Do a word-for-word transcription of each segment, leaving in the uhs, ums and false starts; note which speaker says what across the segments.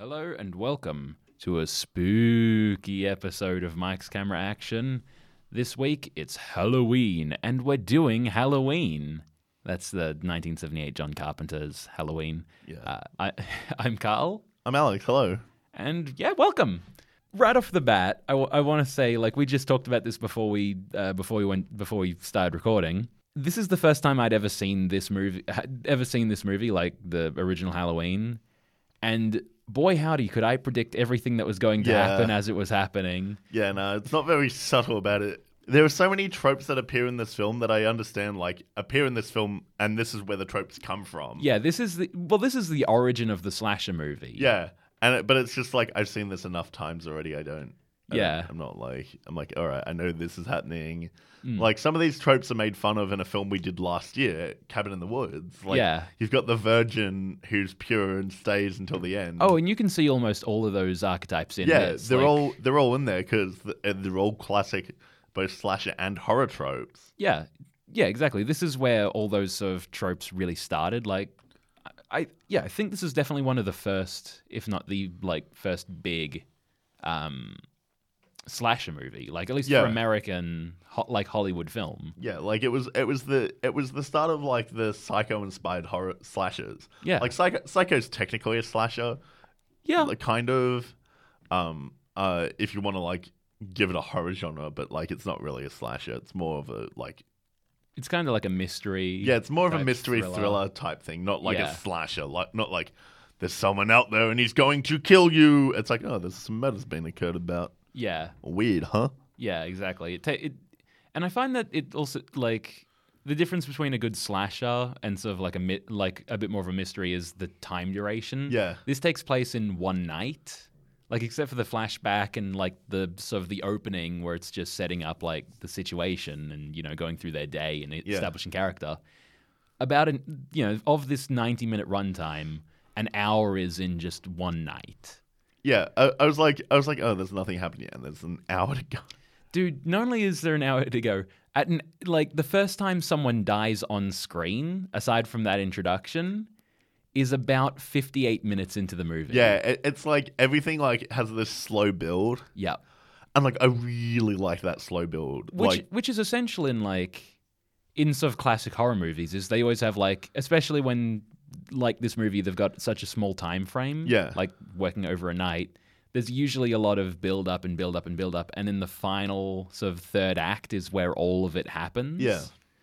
Speaker 1: Hello and welcome to a spooky episode of Mike's Camera Action. This week it's Halloween and we're doing Halloween. That's the nineteen seventy-eight John Carpenter's Halloween.
Speaker 2: Yeah.
Speaker 1: Uh, I, I'm Carl.
Speaker 2: I'm Alex. Hello.
Speaker 1: And yeah, welcome. Right off the bat, I, w- I want to say, like we just talked about this before we uh, before we went before we started recording. This is the first time I'd ever seen this movie, ever seen this movie, like the original Halloween, and boy howdy, could I predict everything that was going to
Speaker 2: Yeah.
Speaker 1: happen as it was happening.
Speaker 2: Yeah, no, it's not very subtle about it. There are so many tropes that appear in this film that I understand, like, appear in this film, and this is where the tropes come from.
Speaker 1: Yeah, this is the well, this is the origin of the slasher movie.
Speaker 2: Yeah, and it, but it's just like I've seen this enough times already. I don't. I
Speaker 1: Yeah.
Speaker 2: don't- I'm not like I'm like all right. I know this is happening.
Speaker 1: Mm.
Speaker 2: Like some of these tropes are made fun of in a film we did last year, Cabin in the Woods. Like,
Speaker 1: Yeah.
Speaker 2: you've got the virgin who's pure and stays until the end.
Speaker 1: Oh, and you can see almost all of those archetypes in
Speaker 2: yeah,
Speaker 1: this.
Speaker 2: they're
Speaker 1: like-
Speaker 2: all they're all in there because they're all classic, both slasher and horror tropes.
Speaker 1: Yeah, yeah, exactly. This is where all those sort of tropes really started. Like, I yeah, I think this is definitely one of the first, if not the like first big, um, slasher movie. Like at least
Speaker 2: Yeah.
Speaker 1: for American, ho- like Hollywood film.
Speaker 2: Yeah, like it was it was the it was the start of like the Psycho inspired horror slashers.
Speaker 1: Yeah,
Speaker 2: Like Psycho Psycho's technically a slasher,
Speaker 1: yeah,
Speaker 2: like kind of. Um, uh, if you want to like give it a horror genre, but like it's not really a slasher. It's more of a like
Speaker 1: it's kind of like a mystery.
Speaker 2: yeah, it's more of a
Speaker 1: type
Speaker 2: mystery
Speaker 1: thriller.
Speaker 2: thriller. type thing, not like
Speaker 1: Yeah.
Speaker 2: a slasher. Like not like there's someone out there and he's going to kill you. It's like oh, there's some murder's been occurred about.
Speaker 1: Yeah,
Speaker 2: Weird, huh?
Speaker 1: yeah, exactly. It, ta- it, and I find that it also like the difference between a good slasher and sort of like a mi- like a bit more of a mystery is the time duration.
Speaker 2: Yeah.
Speaker 1: This takes place in one night, like except for the flashback and like the sort of the opening where it's just setting up like the situation and you know going through their day and
Speaker 2: Yeah.
Speaker 1: establishing character. About an you know of this ninety minute runtime, an hour is in just one night.
Speaker 2: Yeah, I, I was like, I was like, oh, there's nothing happening yet, and there's an hour to go.
Speaker 1: Dude, not only is there an hour to go, at an, like the first time someone dies on screen, aside from that introduction, is about fifty-eight minutes into the movie.
Speaker 2: Yeah, it, it's like everything like has this slow build,
Speaker 1: Yep.
Speaker 2: and like I really like that slow build.
Speaker 1: Which
Speaker 2: like,
Speaker 1: which is essential in like in sort of classic horror movies is they always have like especially when like this movie they've got such a small time frame.
Speaker 2: Yeah.
Speaker 1: Like working over a night. There's usually a lot of build up and build up and build up, and in the final sort of third act is where all of it happens.
Speaker 2: Yeah.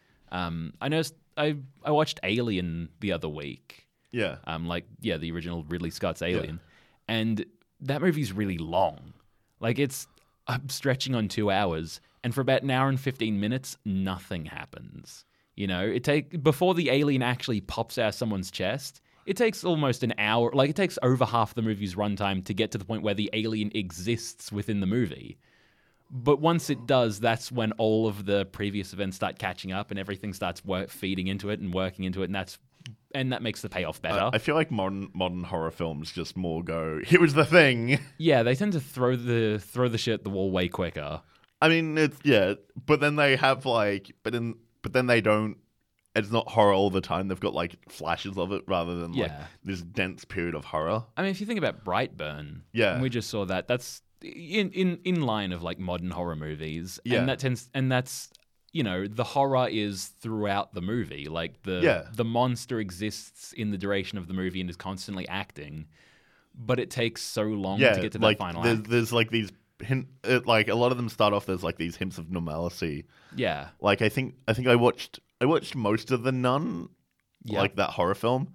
Speaker 1: Um, I noticed I I watched Alien the other week.
Speaker 2: yeah,
Speaker 1: Um, like yeah, the original Ridley Scott's Alien, and that movie's really long. Like it's I'm stretching on two hours, and for about an hour and fifteen minutes, nothing happens. You know, it take before the alien actually pops out of someone's chest. It takes almost an hour. Like it takes over half the movie's runtime to get to the point where the alien exists within the movie. But once it does, that's when all of the previous events start catching up and everything starts work, feeding into it and working into it, and that's and that makes the payoff better.
Speaker 2: I, I feel like modern modern horror films just more go. Here was the thing.
Speaker 1: Yeah, they tend to throw the throw the shit at the wall way quicker.
Speaker 2: I mean, it's yeah, but then they have like, but then but then they don't. It's not horror all the time. They've got like flashes of it rather than like
Speaker 1: Yeah.
Speaker 2: this dense period of horror.
Speaker 1: I mean, if you think about Brightburn,
Speaker 2: Yeah.
Speaker 1: and we just saw that. That's in in in line of like modern horror movies,
Speaker 2: Yeah.
Speaker 1: and that tends and that's you know the horror is throughout the movie. Like the
Speaker 2: Yeah.
Speaker 1: the monster exists in the duration of the movie and is constantly acting, but it takes so long
Speaker 2: Yeah,
Speaker 1: to get to
Speaker 2: like
Speaker 1: that final
Speaker 2: there's,
Speaker 1: act.
Speaker 2: there's like these hint, it, like a lot of them start off. There's like these hints of normalcy.
Speaker 1: Yeah,
Speaker 2: Like I think I think I watched I watched most of The Nun,
Speaker 1: Yeah.
Speaker 2: like that horror film.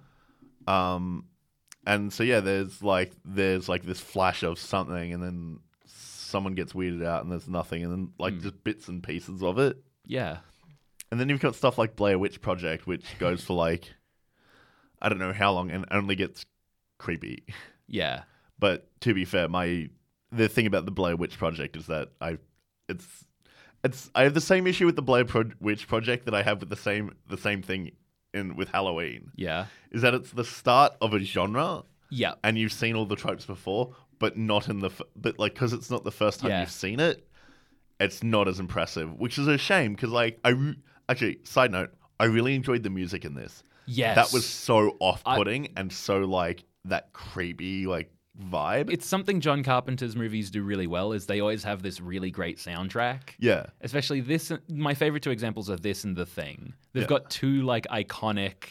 Speaker 2: Um, and so yeah, there's like there's like this flash of something, and then someone gets weirded out, and there's nothing, and then like
Speaker 1: Hmm.
Speaker 2: just bits and pieces of it.
Speaker 1: yeah,
Speaker 2: And then you've got stuff like Blair Witch Project, which goes for like I don't know how long, and only gets creepy.
Speaker 1: yeah.
Speaker 2: But to be fair, my the thing about the Blair Witch Project is that I it's it's I have the same issue with the Blair Pro- Witch Project that I have with the same the same thing in with Halloween.
Speaker 1: Yeah.
Speaker 2: Is that it's the start of a genre,
Speaker 1: Yeah.
Speaker 2: and you've seen all the tropes before, but not in the f- but like because it's not the first time
Speaker 1: Yeah.
Speaker 2: you've seen it, it's not as impressive, which is a shame because like I re- actually side note I really enjoyed the music in this.
Speaker 1: Yes.
Speaker 2: That was so off-putting and so like that creepy like vibe.
Speaker 1: It's something John Carpenter's movies do really well. Is they always have this really great soundtrack.
Speaker 2: yeah.
Speaker 1: Especially this. My favorite two examples are this and The Thing. They've
Speaker 2: Yeah.
Speaker 1: got two like iconic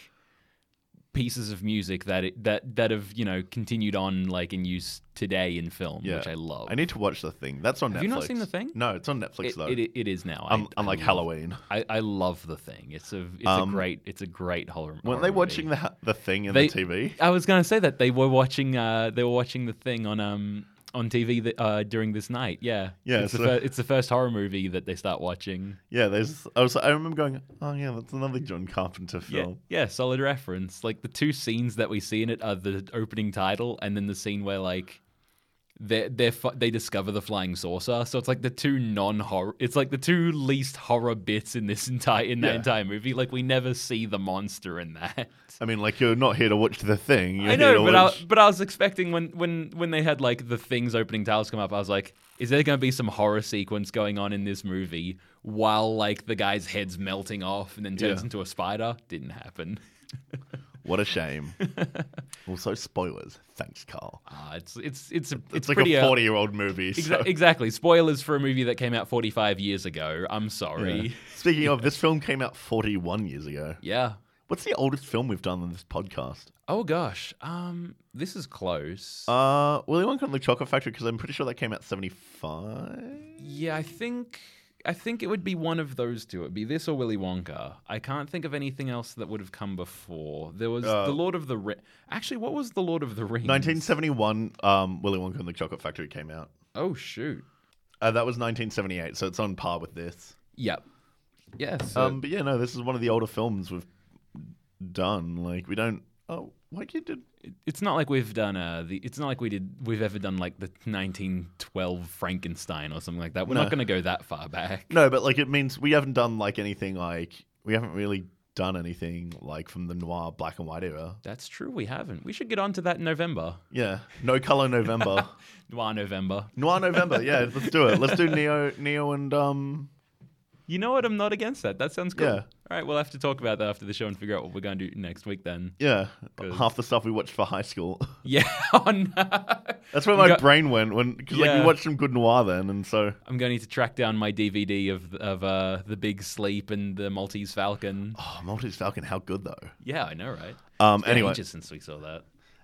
Speaker 1: pieces of music that it, that that have you know continued on like in use today in film,
Speaker 2: Yeah.
Speaker 1: which I love.
Speaker 2: I need to watch The Thing. That's on
Speaker 1: Have
Speaker 2: Netflix.
Speaker 1: you not seen The Thing?
Speaker 2: No, it's on Netflix
Speaker 1: It,
Speaker 2: though.
Speaker 1: it, it is now.
Speaker 2: um,
Speaker 1: I,
Speaker 2: unlike
Speaker 1: I love,
Speaker 2: Halloween.
Speaker 1: I, I love The Thing. It's a it's
Speaker 2: Um,
Speaker 1: a great it's a great horror.
Speaker 2: Weren't
Speaker 1: horror
Speaker 2: they
Speaker 1: movie.
Speaker 2: watching the the Thing in
Speaker 1: They-
Speaker 2: the T V?
Speaker 1: I was going to say that they were watching. Uh, they were watching The Thing on um on T V that, uh, during this night. Yeah,
Speaker 2: Yeah,
Speaker 1: It's,
Speaker 2: so-
Speaker 1: the fir- it's the first horror movie that they start watching.
Speaker 2: Yeah, there's. I was. I remember going. Oh yeah, that's another John Carpenter
Speaker 1: Yeah,
Speaker 2: film.
Speaker 1: yeah, solid reference. Like the two scenes that we see in it are the opening title, and then the scene where like they they they discover the flying saucer. So it's like the two non horror. It's like the two least horror bits in this entire in that
Speaker 2: Yeah.
Speaker 1: entire movie. Like we never see the monster in that.
Speaker 2: I mean, like you're not here to watch The Thing. You're
Speaker 1: I know,
Speaker 2: here to
Speaker 1: but I,
Speaker 2: watch...
Speaker 1: but I was expecting when, when, when they had like the Thing's opening titles come up, I was like, is there going to be some horror sequence going on in this movie while like the guy's head's melting off and then turns
Speaker 2: Yeah.
Speaker 1: into a spider? Didn't happen.
Speaker 2: What a shame. Also, spoilers. Thanks, Carl.
Speaker 1: Ah, it's it's it's a, it's,
Speaker 2: It's, like
Speaker 1: pretty
Speaker 2: a
Speaker 1: uh,
Speaker 2: forty-year-old movie. So.
Speaker 1: exa- exactly. Spoilers for a movie that came out forty-five years ago. I'm sorry.
Speaker 2: Yeah. Speaking of, this film came out forty-one years ago.
Speaker 1: Yeah.
Speaker 2: What's the oldest film we've done on this podcast?
Speaker 1: Oh gosh. Um, this is close.
Speaker 2: Uh, Willy Wonka and the Chocolate Factory, because I'm pretty sure that came out seventy-five.
Speaker 1: Yeah, I think I think it would be one of those two. It'd be this or Willy Wonka. I can't think of anything else that would have come before. There was
Speaker 2: Uh,
Speaker 1: the Lord of the Rings. Actually, what was the Lord of the Rings?
Speaker 2: nineteen seventy-one, um, Willy Wonka and the Chocolate Factory came out.
Speaker 1: Oh shoot.
Speaker 2: Uh, that was nineteen seventy-eight, so it's on par with this.
Speaker 1: Yep. Yes.
Speaker 2: Um, but yeah, no, this is one of the older films we've done. Like, we don't. Oh, like you did.
Speaker 1: it's not like we've done uh the. It's not like we did. We've ever done like the nineteen twelve Frankenstein or something like that. We're
Speaker 2: No.
Speaker 1: not going to go that far back.
Speaker 2: No, but like it means we haven't done like anything like we haven't really done anything like from the noir black and white era.
Speaker 1: That's true. We haven't. We should get on to that in November.
Speaker 2: Yeah, no color November,
Speaker 1: Noir November.
Speaker 2: noir November. Yeah, let's do it. Let's do Neo, Neo, and um.
Speaker 1: You know what? I'm not against that. That sounds cool.
Speaker 2: Yeah.
Speaker 1: All right, we'll have to talk about that after the show and figure out what we're going to do next week then.
Speaker 2: Yeah,
Speaker 1: 'Cause-
Speaker 2: half the stuff we watched for high school.
Speaker 1: Yeah. Oh, no.
Speaker 2: That's where
Speaker 1: You
Speaker 2: my
Speaker 1: got-
Speaker 2: brain went when because like
Speaker 1: Yeah.
Speaker 2: we watched some good noir then, and so
Speaker 1: I'm going to need to track down my D V D of of uh, The Big Sleep and The Maltese Falcon.
Speaker 2: oh, Maltese Falcon, how good though.
Speaker 1: Yeah, I know, right?
Speaker 2: Um,
Speaker 1: Been
Speaker 2: anyway,
Speaker 1: ages since we saw that.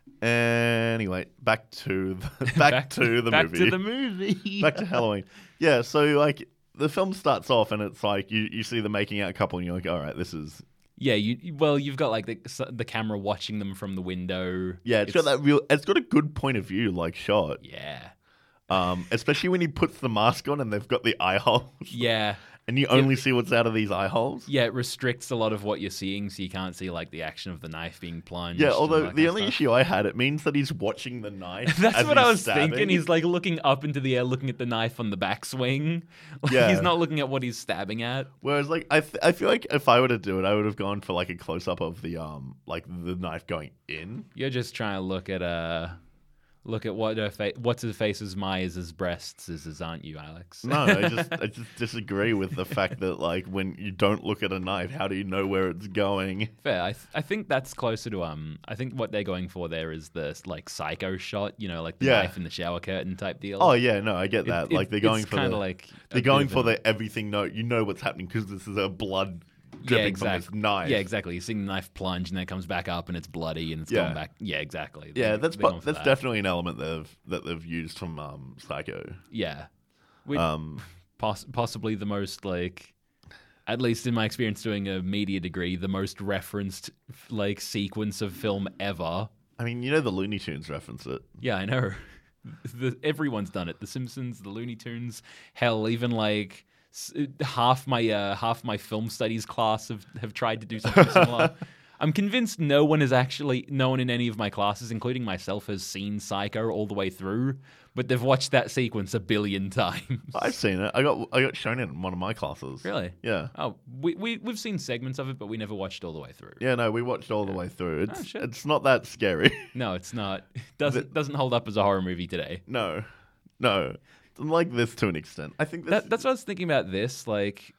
Speaker 2: anyway, back to the, back, to the
Speaker 1: back
Speaker 2: movie.
Speaker 1: to the movie.
Speaker 2: Back to Halloween. Yeah, so like the film starts off and it's like you, you see the making out couple and you're like, all right, this is
Speaker 1: Yeah, you well, you've got like the the camera watching them from the window.
Speaker 2: yeah, it's got that real. It's got a good point of view like shot.
Speaker 1: Yeah,
Speaker 2: Um, especially when he puts the mask on and they've got the eye holes
Speaker 1: yeah,
Speaker 2: and you only see what's out of these eye holes.
Speaker 1: yeah. It restricts a lot of what you're seeing, so you can't see like the action of the knife being plunged.
Speaker 2: Yeah,
Speaker 1: and
Speaker 2: although
Speaker 1: that
Speaker 2: the
Speaker 1: kind of
Speaker 2: only
Speaker 1: stuff.
Speaker 2: issue I had, it means that he's watching the knife.
Speaker 1: That's
Speaker 2: as
Speaker 1: what I
Speaker 2: he's
Speaker 1: was
Speaker 2: stabbing.
Speaker 1: thinking. He's like looking up into the air, looking at the knife on the backswing. Like,
Speaker 2: Yeah.
Speaker 1: he's not looking at what he's stabbing at.
Speaker 2: Whereas, like, I, th- I feel like if I were to do it, I would have gone for like a close up of the um, like the knife going in.
Speaker 1: You're just trying to look at uh look at what her fa- what's his face's Myers' breasts is, aren't you, Alex?
Speaker 2: No, I just I just disagree with the fact that like when you don't look at a knife, how do you know where it's going?
Speaker 1: Fair. I th- I think that's closer to um. I think what they're going for there is the like psycho shot. You know, like the
Speaker 2: Yeah.
Speaker 1: knife in the shower curtain type deal.
Speaker 2: Oh yeah, no, I get
Speaker 1: It-
Speaker 2: that.
Speaker 1: it-
Speaker 2: like they're going
Speaker 1: it's
Speaker 2: for
Speaker 1: kind
Speaker 2: the
Speaker 1: of like a
Speaker 2: they're
Speaker 1: bit
Speaker 2: going
Speaker 1: of
Speaker 2: for
Speaker 1: an-
Speaker 2: the everything. No, you know what's happening because this is a blood dripping
Speaker 1: yeah, exactly.
Speaker 2: from this knife.
Speaker 1: Yeah, exactly. You're seeing the knife plunge and then it comes back up and it's bloody and it's
Speaker 2: Yeah.
Speaker 1: going back. Yeah, exactly.
Speaker 2: Yeah,
Speaker 1: They're-
Speaker 2: that's
Speaker 1: they're
Speaker 2: po-
Speaker 1: going for
Speaker 2: that's
Speaker 1: that.
Speaker 2: definitely an element that they've that they've used from um, Psycho.
Speaker 1: Yeah. Which,
Speaker 2: Um,
Speaker 1: poss- possibly the most like, at least in my experience doing a media degree, the most referenced like sequence of film ever.
Speaker 2: I mean, you know the Looney Tunes reference it.
Speaker 1: Yeah, I know. The, everyone's done it. The Simpsons, the Looney Tunes, hell, even like s- half my uh, half my film studies class have, have tried to do something similar. I'm convinced no one has actually, no one in any of my classes, including myself, has seen Psycho all the way through, but they've watched that sequence a billion times.
Speaker 2: I've seen it. I got I got shown it in one of my classes.
Speaker 1: Really?
Speaker 2: Yeah.
Speaker 1: Oh, we, we, we've seen segments of it, but we never watched all the way through.
Speaker 2: Yeah, no, we watched all the way through. It's
Speaker 1: Oh, shit.
Speaker 2: it's not that scary.
Speaker 1: No, it's not. It doesn't, doesn't hold up as a horror movie today.
Speaker 2: no, no, it's like this to an extent. I think this,
Speaker 1: That, that's what I was thinking about this. Like,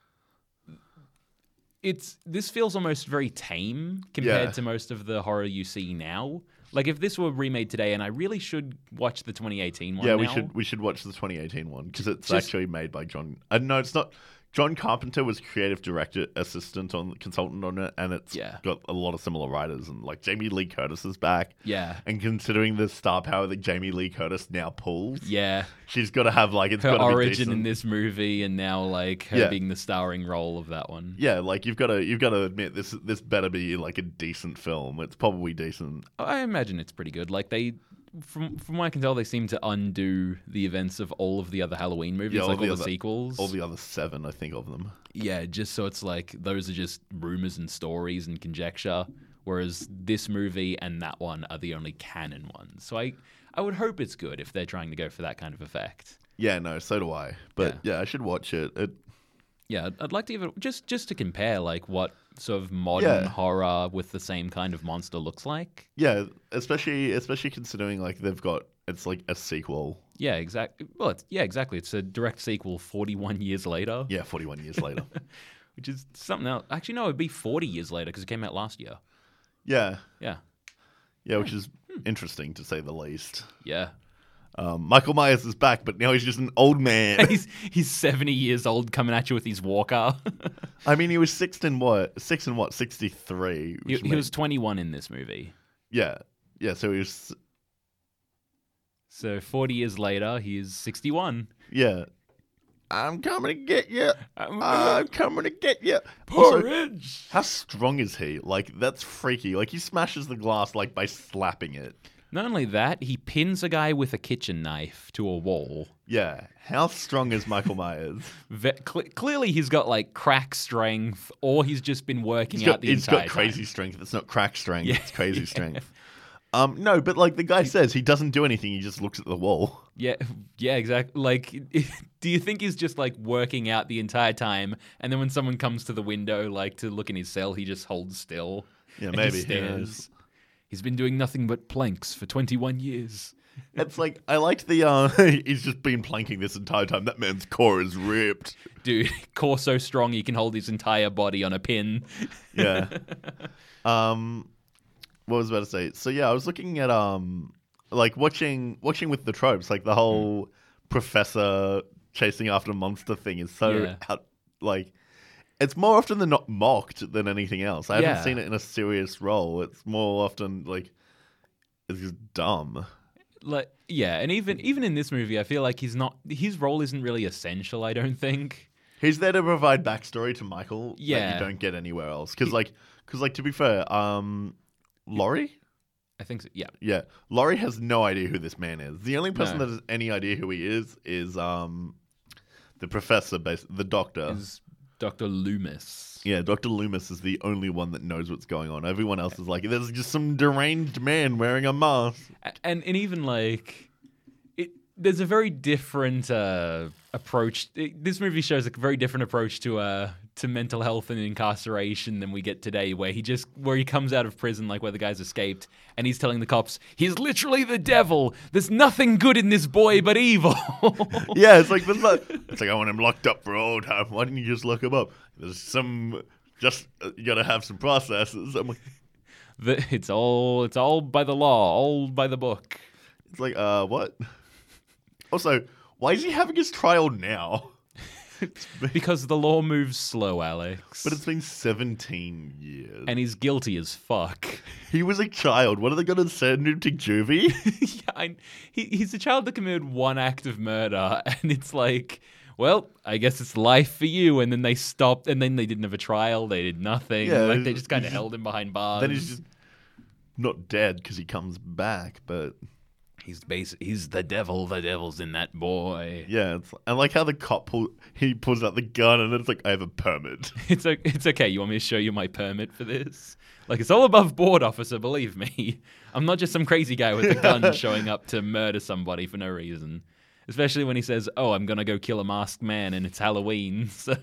Speaker 1: it's this feels almost very tame compared
Speaker 2: Yeah.
Speaker 1: to most of the horror you see now. Like if this were remade today, and I really should watch the twenty eighteen one.
Speaker 2: Yeah, we
Speaker 1: now.
Speaker 2: should we should watch the twenty eighteen one because it's
Speaker 1: Just-
Speaker 2: actually made by John. Uh, no, it's not. John Carpenter was creative director assistant on consultant on it, and it's
Speaker 1: Yeah.
Speaker 2: got a lot of similar writers, and like Jamie Lee Curtis is back.
Speaker 1: Yeah,
Speaker 2: And considering the star power that Jamie Lee Curtis now pulls,
Speaker 1: yeah.
Speaker 2: she's got to have like it's
Speaker 1: Her
Speaker 2: got to be
Speaker 1: origin
Speaker 2: decent.
Speaker 1: in this movie, and now like her
Speaker 2: Yeah.
Speaker 1: being the starring role of that one.
Speaker 2: Yeah, like you've got to you've got to admit this this better be like a decent film. It's probably decent.
Speaker 1: I imagine it's pretty good. Like they, from from what I can tell, they seem to undo the events of all of the other Halloween movies,
Speaker 2: Yeah, all
Speaker 1: like all
Speaker 2: the
Speaker 1: the
Speaker 2: other-
Speaker 1: sequels.
Speaker 2: All the other seven, I think, of them.
Speaker 1: Yeah, just so it's like those are just rumors and stories and conjecture, whereas this movie and that one are the only canon ones. So I, I would hope it's good if they're trying to go for that kind of effect.
Speaker 2: Yeah, no, so do I. But yeah, I should watch it. It
Speaker 1: Yeah, I'd- I'd like to give it just just to compare like what sort of modern
Speaker 2: Yeah.
Speaker 1: horror with the same kind of monster looks like.
Speaker 2: yeah, especially especially considering like they've got it's like a sequel.
Speaker 1: Yeah, exactly. Well, it's, yeah, exactly. It's a direct sequel forty-one years later,
Speaker 2: Yeah, forty-one years later.
Speaker 1: which is something else. Actually, no, it'd be forty years later because it came out last year.
Speaker 2: Yeah,
Speaker 1: Yeah,
Speaker 2: yeah, which is interesting to say the least.
Speaker 1: yeah.
Speaker 2: Um, Michael Myers is back, but now he's just an old man.
Speaker 1: he's he's seventy years old coming at you with his walker.
Speaker 2: I mean, he was six in what? Six in what? Sixty-three.
Speaker 1: he,
Speaker 2: which
Speaker 1: he
Speaker 2: made-
Speaker 1: was twenty-one in this movie.
Speaker 2: Yeah, yeah. So he was.
Speaker 1: So forty years later, he is sixty-one.
Speaker 2: Yeah. I'm coming to get you.
Speaker 1: Um,
Speaker 2: I'm coming to get you.
Speaker 1: Porridge.
Speaker 2: How strong is he? Like, that's freaky. Like, he smashes the glass, like, by slapping it.
Speaker 1: Not only that, he pins a guy with a kitchen knife to a wall.
Speaker 2: Yeah. How strong is Michael Myers?
Speaker 1: Ve- cle clearly, he's got like crack strength, or he's just been working
Speaker 2: He's
Speaker 1: out
Speaker 2: got,
Speaker 1: the
Speaker 2: he's
Speaker 1: entire
Speaker 2: got crazy
Speaker 1: time.
Speaker 2: strength. It's not crack strength.
Speaker 1: Yeah.
Speaker 2: It's crazy strength. Um, no, but, like, the guy says he doesn't do anything. He just looks at the wall.
Speaker 1: Yeah, yeah, exactly. Like, do you think he's just like working out the entire time, and then when someone comes to the window, like to look in his cell, he just holds still?
Speaker 2: Yeah,
Speaker 1: and
Speaker 2: maybe.
Speaker 1: just
Speaker 2: Who knows?
Speaker 1: stares. He's been doing nothing but planks for twenty-one years.
Speaker 2: It's like, I liked the, uh, he's just been planking this entire time. That man's core is ripped.
Speaker 1: Dude, core so strong he can hold his entire body on a pin.
Speaker 2: Yeah. um, what was I about to say? So yeah, I was looking at um, like watching watching with the tropes, like the whole professor chasing after a monster thing is so
Speaker 1: Yeah.
Speaker 2: out, like it's more often than not mocked than anything else. I
Speaker 1: Yeah.
Speaker 2: haven't seen it in a serious role. It's more often like it's just dumb.
Speaker 1: Like, yeah, and even even in this movie, I feel like he's not. His role isn't really essential. I don't think.
Speaker 2: He's there to provide backstory to Michael that
Speaker 1: Yeah.
Speaker 2: you don't get anywhere else. Because like, because like to be fair, um, Laurie.
Speaker 1: I think so. Yeah.
Speaker 2: Yeah, Laurie has no idea who this man is. The only person
Speaker 1: No.
Speaker 2: that has any idea who he is is um, the professor, bas- the doctor.
Speaker 1: Is Doctor Loomis.
Speaker 2: Yeah, Doctor Loomis is the only one that knows what's going on. Everyone else is like, there's just some deranged man wearing a mask.
Speaker 1: A- And and even like, it there's a very different uh, approach. It, this movie shows a very different approach to uh to mental health and incarceration than we get today, where he just where he comes out of prison, like where the guy's escaped, and he's telling the cops he's literally the devil. There's nothing good in this boy but evil.
Speaker 2: Yeah, it's like, there's not, it's like, I want him locked up for all time. Why didn't you just lock him up? There's some, just, uh, you gotta have some processes. I'm like,
Speaker 1: The- it's all it's all by the law, all by the book.
Speaker 2: it's like, uh, what? Also, why is he having his trial now?
Speaker 1: Because the law moves slow, Alex.
Speaker 2: But it's been seventeen years.
Speaker 1: and he's guilty as fuck.
Speaker 2: He was a child. What are they going to send him to juvie?
Speaker 1: yeah, I, he, he's a child that committed one act of murder, and it's like, well, I guess it's life for you. And then they stopped, and then they didn't have a trial. They did nothing.
Speaker 2: Yeah,
Speaker 1: like they
Speaker 2: he's-
Speaker 1: just kind of
Speaker 2: he's-
Speaker 1: held him behind bars.
Speaker 2: Then he's just not dead because he comes back, but
Speaker 1: he's basi- he's the devil. The devil's in that boy.
Speaker 2: yeah, it's, I like how the cop pull, he pulls out the gun and it's like, I have a permit.
Speaker 1: It's o- it's okay. You want me to show you my permit for this? Like, it's all above board, officer. Believe me, I'm not just some crazy guy with a gun showing up to murder somebody for no reason. Especially when he says, "Oh, I'm gonna go kill a masked man, and it's Halloween." So,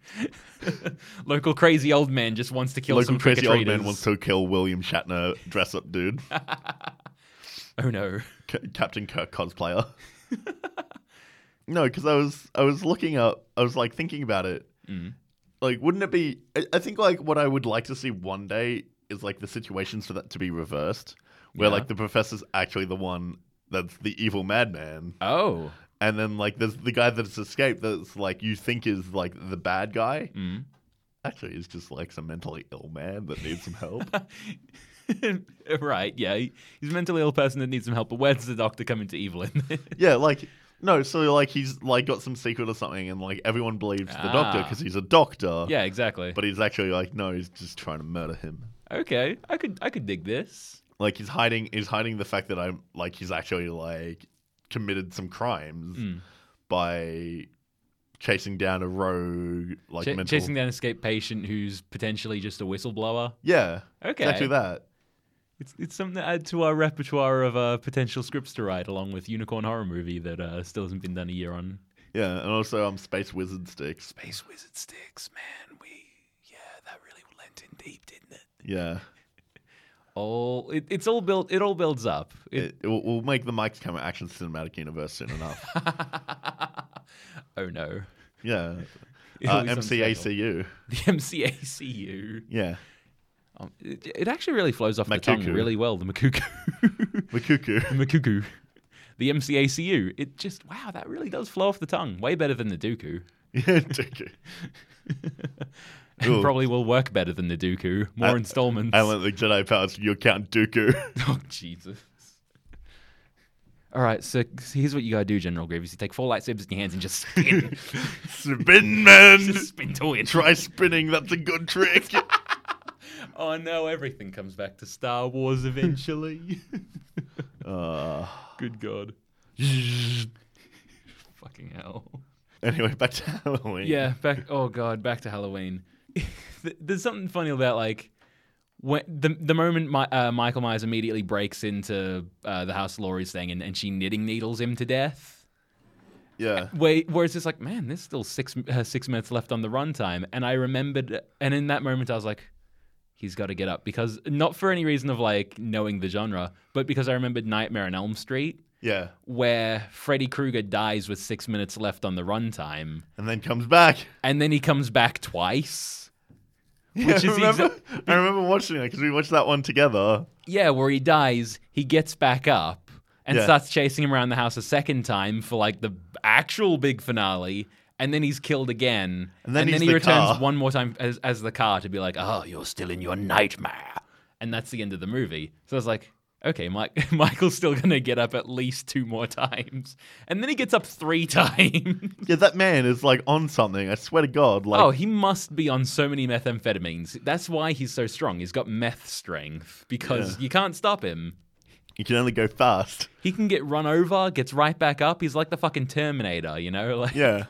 Speaker 1: local crazy old man just wants to kill
Speaker 2: Local
Speaker 1: some
Speaker 2: crazy old man
Speaker 1: trick-or-treaters.
Speaker 2: wants to kill William Shatner dress up dude,
Speaker 1: Oh no!
Speaker 2: C- Captain Kirk cosplayer. No, because I was I was looking up, I was like thinking about it.
Speaker 1: Mm.
Speaker 2: Like, wouldn't it be? I, I think like what I would like to see one day is like the situations for that to be reversed, where
Speaker 1: Yeah.
Speaker 2: like the professor's actually the one that's the evil madman.
Speaker 1: Oh.
Speaker 2: And then, like, there's the guy that's escaped that's, like, you think is, like, the bad guy.
Speaker 1: Mm.
Speaker 2: Actually, is just, like, some mentally ill man that needs some help.
Speaker 1: Right, yeah. He- He's a mentally ill person that needs some help, but where does the doctor come into evil in this?
Speaker 2: Yeah, like, no, so, like, he's, like, got some secret or something, and, like, everyone believes the doctor
Speaker 1: Ah.
Speaker 2: because he's a doctor.
Speaker 1: Yeah, exactly.
Speaker 2: But he's actually, like, no, he's just trying to murder him.
Speaker 1: Okay, I could I could dig this.
Speaker 2: Like, he's hiding, he's hiding the fact that I'm, like, he's actually, like, committed some crimes
Speaker 1: Mm.
Speaker 2: by chasing down a rogue, like,
Speaker 1: Ch-
Speaker 2: mental...
Speaker 1: Chasing down an escaped patient who's potentially just a whistleblower.
Speaker 2: Yeah,
Speaker 1: Okay.
Speaker 2: exactly that.
Speaker 1: It's it's something to add to our repertoire of uh, potential scripts to write, along with Unicorn Horror Movie that uh, still hasn't been done a year on.
Speaker 2: Yeah, and also um, Space Wizard Sticks.
Speaker 1: Space Wizard Sticks, man. We yeah, that really lent in deep, didn't it?
Speaker 2: Yeah,
Speaker 1: All it, it's all built. It all builds up. It,
Speaker 2: it, it will, we'll make the Mike's Camera Action Cinematic Universe soon enough.
Speaker 1: oh no.
Speaker 2: Yeah,
Speaker 1: It'll
Speaker 2: uh,
Speaker 1: be something special.
Speaker 2: M C A C U.
Speaker 1: The M C A C U.
Speaker 2: Yeah,
Speaker 1: Um, it, it actually really flows off the
Speaker 2: Makuku.
Speaker 1: tongue really well. The Makuku.
Speaker 2: Makuku.
Speaker 1: the Makuku. The M C A C U. It just wow, that really does flow off the tongue. Way better than the Dooku.
Speaker 2: Yeah, Dooku.
Speaker 1: And
Speaker 2: Ooh.
Speaker 1: probably will work better than the Dooku. More
Speaker 2: I-
Speaker 1: installments.
Speaker 2: I lent the Jedi powers to your Count Dooku.
Speaker 1: Oh, Jesus. All right, so here's what you gotta do, General Grievous. You take four lightsabers in your hands and just spin.
Speaker 2: Spin, man!
Speaker 1: just spin to it.
Speaker 2: Try spinning, that's a good trick.
Speaker 1: Oh no, everything comes back to Star Wars eventually.
Speaker 2: uh,
Speaker 1: Good God. Fucking hell.
Speaker 2: anyway, back to Halloween.
Speaker 1: Yeah, back. Oh God, back to Halloween. There's something funny about like when the the moment my, uh, Michael Myers immediately breaks into uh, the house Laurie's staying in, and she knitting needles him to death.
Speaker 2: Yeah.
Speaker 1: Where, where it's just like, man, there's still six uh, six minutes left on the runtime, and I remembered, and in that moment I was like, he's got to get up, because not for any reason of like knowing the genre, but because I remembered Nightmare on Elm Street,
Speaker 2: Yeah.
Speaker 1: where Freddy Krueger dies with six minutes left on the runtime,
Speaker 2: And then comes back.
Speaker 1: and then he comes back twice.
Speaker 2: Yeah,
Speaker 1: Which is
Speaker 2: I, remember,
Speaker 1: exa-
Speaker 2: I remember watching it because we watched that one together.
Speaker 1: Yeah, where he dies, he gets back up and
Speaker 2: Yeah.
Speaker 1: starts chasing him around the house a second time for like the actual big finale, and then he's killed again.
Speaker 2: And then he's
Speaker 1: he
Speaker 2: the
Speaker 1: returns
Speaker 2: car.
Speaker 1: one more time as, as the car to be like, oh, you're still in your nightmare. And that's the end of the movie. So I was like, okay, Mike, Michael's still going to get up at least two more times. And then he gets up three times.
Speaker 2: Yeah, that man is like on something. I swear to God. Like,
Speaker 1: Oh, he must be on so many methamphetamines. That's why he's so strong. He's got meth strength, because
Speaker 2: Yeah.
Speaker 1: you can't stop him.
Speaker 2: you can only go fast.
Speaker 1: He can get run over, gets right back up. He's like the fucking Terminator, you know? Like,
Speaker 2: Yeah.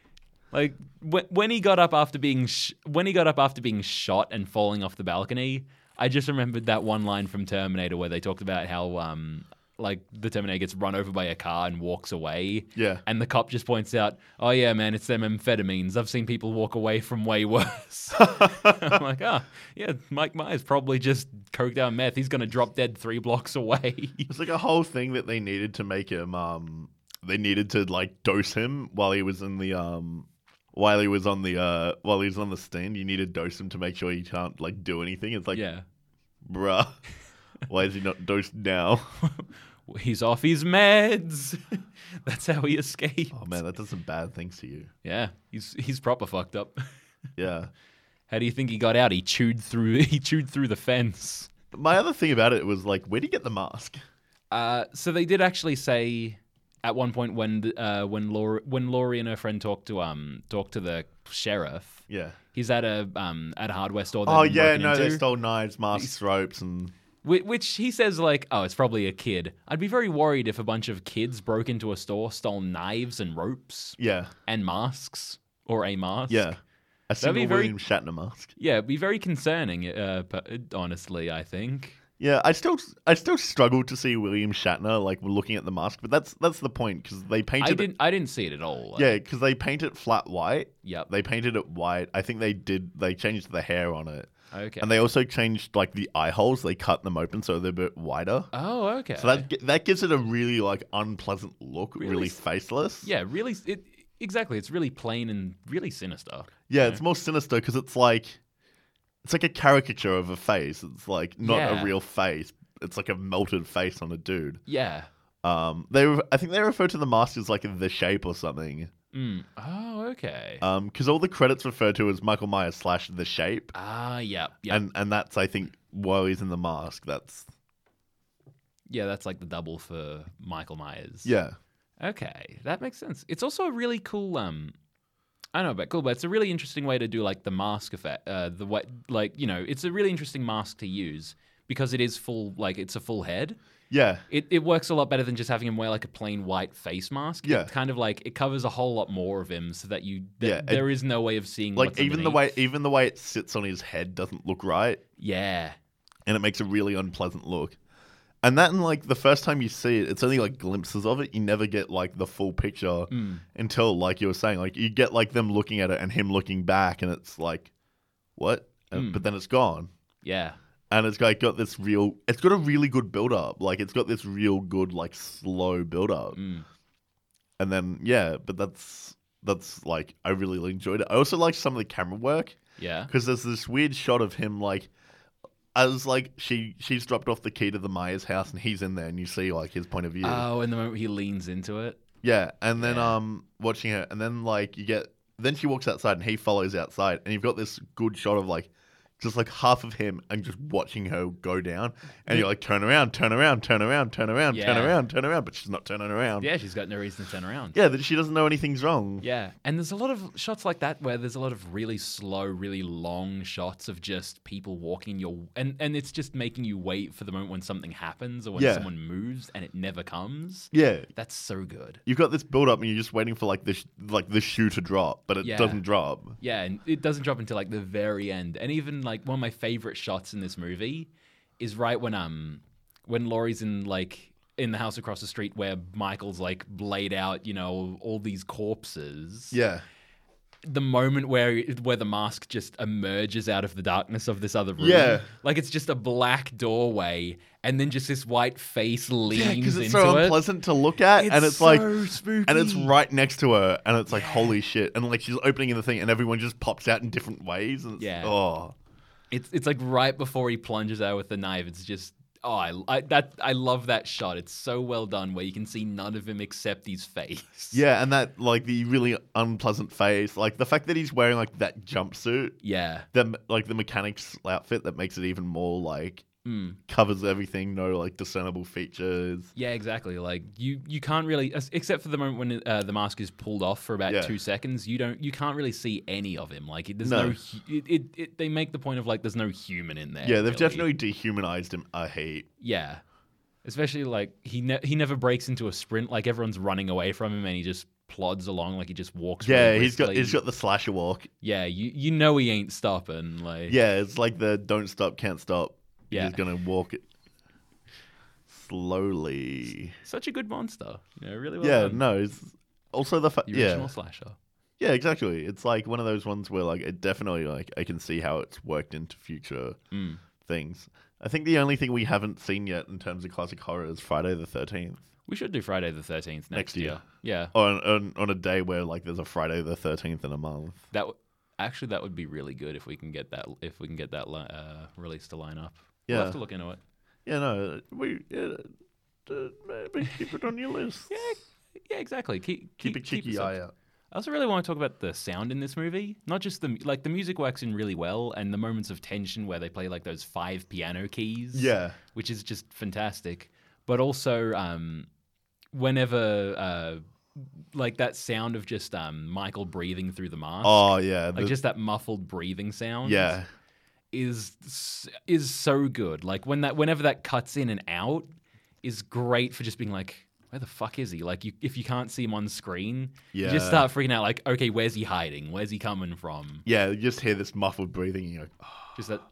Speaker 1: like when, when he got up after being sh- when he got up after being shot and falling off the balcony, I just remembered that one line from Terminator where they talked about how um like the Terminator gets run over by a car and walks away.
Speaker 2: Yeah.
Speaker 1: And the cop just points out, "Oh yeah, man, it's them amphetamines. I've seen people walk away from way worse." I'm like, "Oh, yeah, Mike Myers probably just coked out meth. He's gonna drop dead three blocks away."
Speaker 2: It's like a whole thing that they needed to make him. Um, they needed to like dose him while he was in the um, while he was on the uh, while he was on the stand. You need to dose him to make sure he can't like do anything. It's like,
Speaker 1: Yeah.
Speaker 2: bruh, why is he not dosed now?
Speaker 1: He's off his meds. That's how he escaped.
Speaker 2: Oh man, that does some bad things to you.
Speaker 1: Yeah, he's he's proper fucked up.
Speaker 2: Yeah.
Speaker 1: How do you think he got out? He chewed through he chewed through the fence.
Speaker 2: My other thing about it was like, where would he get the mask?
Speaker 1: Uh, so they did actually say at one point when uh, when Laurie when Laurie and her friend talked to um talked to the sheriff.
Speaker 2: Yeah.
Speaker 1: He's at a um at a hardware store. they've
Speaker 2: Oh
Speaker 1: been
Speaker 2: yeah,
Speaker 1: broken
Speaker 2: no,
Speaker 1: into,
Speaker 2: they stole knives, masks, ropes, and
Speaker 1: whi- which he says like, oh, it's probably a kid. I'd be very worried if a bunch of kids broke into a store, stole knives and ropes
Speaker 2: yeah,
Speaker 1: and masks or a mask.
Speaker 2: yeah. A single
Speaker 1: be very-
Speaker 2: William Shatner mask.
Speaker 1: Yeah, it'd be very concerning, uh, p- honestly, I think.
Speaker 2: Yeah, I still, I still struggle to see William Shatner like looking at the mask, but that's that's the point because they painted
Speaker 1: I
Speaker 2: it.
Speaker 1: didn't I didn't see it at all.
Speaker 2: Yeah, because they paint it flat white.
Speaker 1: Yep.
Speaker 2: They painted it white. I think they did. They changed the hair on it,
Speaker 1: Okay.
Speaker 2: and they also changed like the eye holes. They cut them open so they're a bit wider.
Speaker 1: Oh, okay.
Speaker 2: So that gi- that gives it a really like unpleasant look,
Speaker 1: Really
Speaker 2: really,
Speaker 1: s-
Speaker 2: faceless.
Speaker 1: Yeah, really it exactly. It's really plain and really sinister.
Speaker 2: Yeah, it's more sinister because it's like it's like a caricature of a face. It's like not
Speaker 1: Yeah.
Speaker 2: a real face. it's like a melted face on a dude.
Speaker 1: Yeah.
Speaker 2: Um, they re- I think they refer to the mask as like the shape or something.
Speaker 1: Mm. Oh, okay.
Speaker 2: Um, because all the credits refer to as Michael Myers slash the shape,
Speaker 1: Ah, yeah, yeah,
Speaker 2: and and that's I think while he's in the mask, that's
Speaker 1: yeah. That's like the double for Michael Myers.
Speaker 2: yeah,
Speaker 1: Okay, that makes sense. It's also a really cool. Um, I don't know about cool, but it's a really interesting way to do like the mask effect. Uh, the way, like you know, it's a really interesting mask to use because it is full. Like it's a full head.
Speaker 2: yeah,
Speaker 1: It it works a lot better than just having him wear like a plain white face mask.
Speaker 2: Yeah.
Speaker 1: It kind of like it covers a whole lot more of him, so that you that
Speaker 2: Yeah, it-
Speaker 1: there is no way of seeing
Speaker 2: like
Speaker 1: what's
Speaker 2: even the
Speaker 1: underneath.
Speaker 2: way even the way it sits on his head doesn't look right,
Speaker 1: Yeah,
Speaker 2: and it makes a really unpleasant look. And that, and like the first time you see it, it's only like glimpses of it. You never get like the full picture until, like you were saying, like you get like them looking at it and him looking back, and it's like, what? And, But then it's gone,
Speaker 1: yeah,
Speaker 2: and it's like got this real. It's got a really good build up. Like it's got this real good like slow build up,
Speaker 1: Mm.
Speaker 2: and then yeah. But that's that's like I really enjoyed it. I also like some of the camera work
Speaker 1: yeah.
Speaker 2: because there's this weird shot of him like. As like she she's dropped off the key to the Myers house and he's in there and you see like his point of view.
Speaker 1: Oh, and the moment he leans into it.
Speaker 2: Yeah, and then
Speaker 1: Yeah.
Speaker 2: um watching her and then like you get then she walks outside and he follows outside and you've got this good shot of like just like half of him and just watching her go down and you're like turn around, turn around, turn around, turn around, turn
Speaker 1: Yeah.
Speaker 2: around, turn around, but she's not turning around.
Speaker 1: Yeah, she's got no reason to turn around.
Speaker 2: Yeah, that she doesn't know anything's wrong.
Speaker 1: Yeah, and there's a lot of shots like that where there's a lot of really slow, really long shots of just people walking your and and it's just making you wait for the moment when something happens or when
Speaker 2: Yeah.
Speaker 1: someone moves and it never comes.
Speaker 2: Yeah.
Speaker 1: That's so good.
Speaker 2: You've got this build up and you're just waiting for like the sh- like the shoe to drop, but it
Speaker 1: Yeah.
Speaker 2: doesn't drop.
Speaker 1: Yeah, and it doesn't drop until like the very end. And even like one of my favorite shots in this movie is right when um when Laurie's in like in the house across the street where Michael's like laid out, you know, all these corpses.
Speaker 2: Yeah.
Speaker 1: The moment where where the mask just emerges out of the darkness of this other room.
Speaker 2: Yeah.
Speaker 1: Like it's just a black doorway and then just this white face leans
Speaker 2: Yeah, because it's
Speaker 1: into
Speaker 2: so
Speaker 1: it.
Speaker 2: unpleasant to look at,
Speaker 1: It's
Speaker 2: and it's
Speaker 1: so
Speaker 2: like,
Speaker 1: spooky.
Speaker 2: and it's right next to her, and it's like, holy shit, and like she's opening in the thing, and everyone just pops out in different ways, and it's,
Speaker 1: Yeah.
Speaker 2: oh,
Speaker 1: It's it's like right before he plunges out with the knife. It's just oh, I, I that I love that shot. It's so well done where you can see none of him except his face.
Speaker 2: yeah, and that like the really unpleasant face, like the fact that he's wearing like that jumpsuit,
Speaker 1: Yeah.
Speaker 2: the like the mechanic's outfit that makes it even more like
Speaker 1: Mm.
Speaker 2: covers everything, no like discernible features.
Speaker 1: Yeah, exactly. Like you, you can't really, as- except for the moment when uh, the mask is pulled off for about
Speaker 2: Yeah.
Speaker 1: two seconds. You don't, you can't really see any of him. Like it, there's no,
Speaker 2: No.
Speaker 1: hu- it, it, it. They make the point of like there's no human in there.
Speaker 2: Yeah, they've
Speaker 1: really.
Speaker 2: definitely dehumanized him a heap.
Speaker 1: Yeah, especially like he ne- he never breaks into a sprint. Like everyone's running away from him, and he just plods along like he just walks.
Speaker 2: Yeah,
Speaker 1: really
Speaker 2: he's got
Speaker 1: briskly.
Speaker 2: he's got the slasher walk.
Speaker 1: Yeah, you you know he ain't stopping. Like
Speaker 2: Yeah, it's like the don't stop, can't stop.
Speaker 1: Yeah.
Speaker 2: He's gonna walk it slowly.
Speaker 1: such a good monster. You know, really well
Speaker 2: Yeah,
Speaker 1: done.
Speaker 2: no, it's also the fa-
Speaker 1: The original
Speaker 2: yeah,
Speaker 1: slasher.
Speaker 2: yeah, exactly. It's like one of those ones where like it definitely like I can see how it's worked into future
Speaker 1: Mm.
Speaker 2: things. I think the only thing we haven't seen yet in terms of classic horror is Friday the thirteenth.
Speaker 1: We should do Friday the thirteenth next,
Speaker 2: Next year.
Speaker 1: Yeah,
Speaker 2: On, on on a day where like there's a Friday the thirteenth in a month.
Speaker 1: that w- actually that would be really good if we can get that if we can get that li- uh, release to line up. We'll
Speaker 2: Yeah.
Speaker 1: have to look into it.
Speaker 2: Yeah, no, we yeah, uh, maybe keep it on your list.
Speaker 1: Yeah, yeah, exactly. Keep
Speaker 2: Keep a cheeky
Speaker 1: this
Speaker 2: eye
Speaker 1: up.
Speaker 2: out.
Speaker 1: I also really want to talk about the sound in this movie. Not just the mu- like the music works in really well, and the moments of tension where they play like those five piano keys.
Speaker 2: Yeah.
Speaker 1: which is just fantastic. But also, um, whenever uh, like that sound of just um, Michael breathing through the mask,
Speaker 2: Oh yeah,
Speaker 1: like
Speaker 2: the-
Speaker 1: just that muffled breathing sound.
Speaker 2: yeah.
Speaker 1: is is so good. Like when that whenever that cuts in and out is great for just being like, where the fuck is he? Like you, if you can't see him on screen, you
Speaker 2: Yeah.
Speaker 1: just start freaking out. Like, okay, where's he hiding? Where's he coming from?
Speaker 2: Yeah, you just hear this muffled breathing and you're like, oh.
Speaker 1: Just that.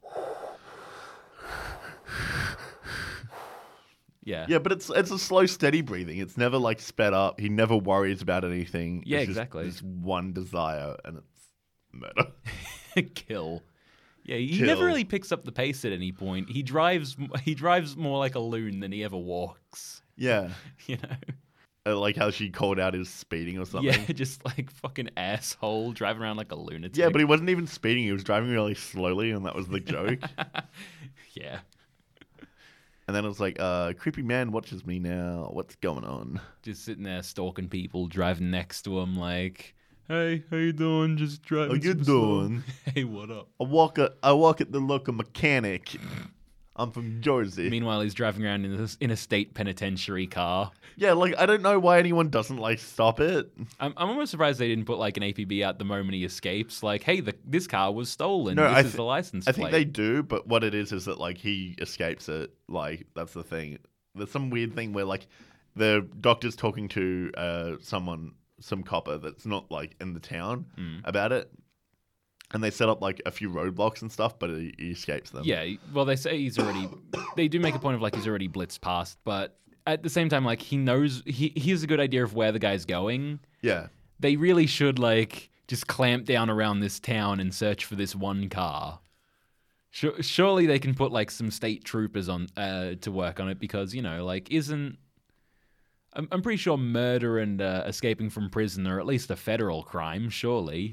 Speaker 1: Yeah.
Speaker 2: Yeah, but it's it's a slow, steady breathing. It's never like sped up. He never worries about anything.
Speaker 1: Yeah,
Speaker 2: It's just
Speaker 1: exactly.
Speaker 2: this one desire, and it's murder.
Speaker 1: Kill. Yeah, he
Speaker 2: Kill.
Speaker 1: never really picks up the pace at any point. He drives he drives more like a loon than he ever walks.
Speaker 2: Yeah,
Speaker 1: You know?
Speaker 2: I like how she called out his speeding or something.
Speaker 1: Yeah, just like fucking asshole driving around like a lunatic.
Speaker 2: Yeah, but he wasn't even speeding. He was driving really slowly, and that was the joke.
Speaker 1: yeah.
Speaker 2: And then it was like, uh, creepy man watches me now. What's going on?
Speaker 1: Just sitting there stalking people, driving next to him like, hey, how you doing? Just driving.
Speaker 2: How you
Speaker 1: super slow."
Speaker 2: doing?
Speaker 1: Hey, what up?
Speaker 2: I walk at I walk at the local mechanic. I'm from Jersey.
Speaker 1: Meanwhile, he's driving around in a, in a state penitentiary car.
Speaker 2: Yeah, like I don't know why anyone doesn't like stop it.
Speaker 1: I'm, I'm almost surprised they didn't put like an A P B out the moment he escapes. Like, hey, the, this car was stolen.
Speaker 2: No,
Speaker 1: this
Speaker 2: I
Speaker 1: is
Speaker 2: th-
Speaker 1: the license
Speaker 2: I
Speaker 1: plate.
Speaker 2: think they do, but what it is is that like he escapes it. Like that's the thing. There's some weird thing where like the doctor's talking to uh, someone, some copper that's not like in the town
Speaker 1: Mm.
Speaker 2: about it, and they set up like a few roadblocks and stuff, but he, he escapes them.
Speaker 1: Yeah, well, they say he's already. They do make a point of like he's already blitzed past, but at the same time, like he knows he he has a good idea of where the guy's going.
Speaker 2: yeah,
Speaker 1: They really should like just clamp down around this town and search for this one car. Sure, surely they can put like some state troopers on uh, to work on it because you know like isn't. I'm I'm pretty sure murder and uh, escaping from prison are at least a federal crime. Surely.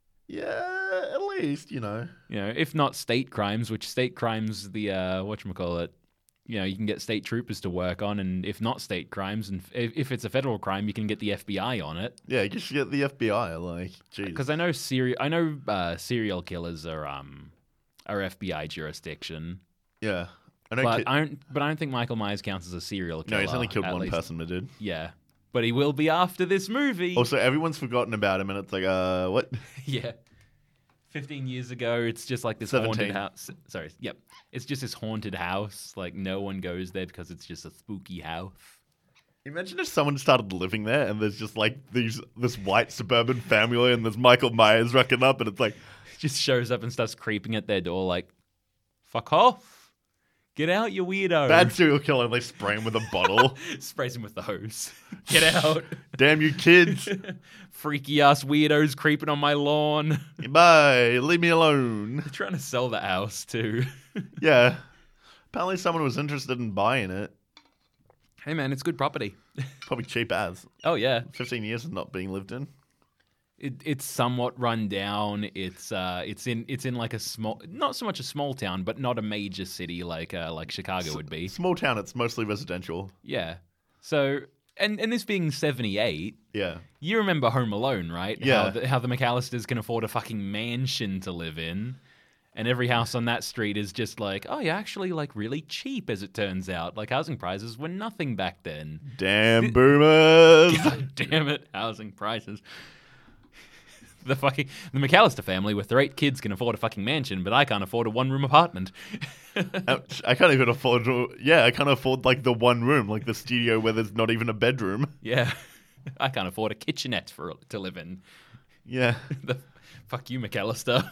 Speaker 2: yeah. At least you know.
Speaker 1: You know, if not state crimes, which state crimes the uh, whatchamacallit, you know, you can get state troopers to work on, and if not state crimes, and if, if it's a federal crime, you can get the F B I on it.
Speaker 2: Yeah, you should get the F B I. Like, jeez.
Speaker 1: Because I know serial, I know uh, serial killers are um are F B I jurisdiction,
Speaker 2: Yeah, I know.
Speaker 1: but
Speaker 2: ki-
Speaker 1: I don't, but I don't think Michael Myers counts as a serial killer.
Speaker 2: no, he's only killed
Speaker 1: at
Speaker 2: one
Speaker 1: least.
Speaker 2: person, but dude.
Speaker 1: Yeah, but he will be after this movie.
Speaker 2: Also, everyone's forgotten about him, and it's like, uh, what?
Speaker 1: Yeah. fifteen years ago, it's just like this
Speaker 2: seventeen.
Speaker 1: haunted house. Sorry, yep. It's just this haunted house. Like, no one goes there because it's just a spooky house.
Speaker 2: Imagine if someone started living there, and there's just like these this white suburban family, and there's Michael Myers rocking up, and it's like,
Speaker 1: Just shows up and starts creeping at their door like, fuck off. Get out, you weirdo.
Speaker 2: bad serial killer, and they spray him with a bottle.
Speaker 1: Sprays him with the hose. Get out.
Speaker 2: Damn you kids.
Speaker 1: Freaky ass weirdos creeping on my lawn.
Speaker 2: Bye. Leave me alone.
Speaker 1: They're trying to sell the house too.
Speaker 2: Yeah. Apparently someone was interested in buying it.
Speaker 1: Hey man, it's good property.
Speaker 2: Probably cheap as.
Speaker 1: Oh yeah.
Speaker 2: fifteen years of not being lived in.
Speaker 1: It, it's somewhat run down. It's uh, it's in it's in like a small, not so much a small town, but not a major city like uh, like Chicago would be.
Speaker 2: Small town, it's mostly residential.
Speaker 1: Yeah. So and and this being seventy-eight,
Speaker 2: Yeah.
Speaker 1: you remember Home Alone, right?
Speaker 2: Yeah.
Speaker 1: How the, how the McAllisters can afford a fucking mansion to live in, and every house on that street is just like, oh yeah, actually like really cheap as it turns out. Like housing prices were nothing back then.
Speaker 2: Damn boomers.
Speaker 1: God damn it, housing prices. The fucking the McAllister family with their eight kids can afford a fucking mansion, but I can't afford a one room apartment.
Speaker 2: Ouch. I can't even afford to, yeah, I can't afford like the one room, like the studio where there's not even a bedroom.
Speaker 1: Yeah, I can't afford a kitchenette for to live in.
Speaker 2: Yeah.
Speaker 1: The fuck you, McAllister.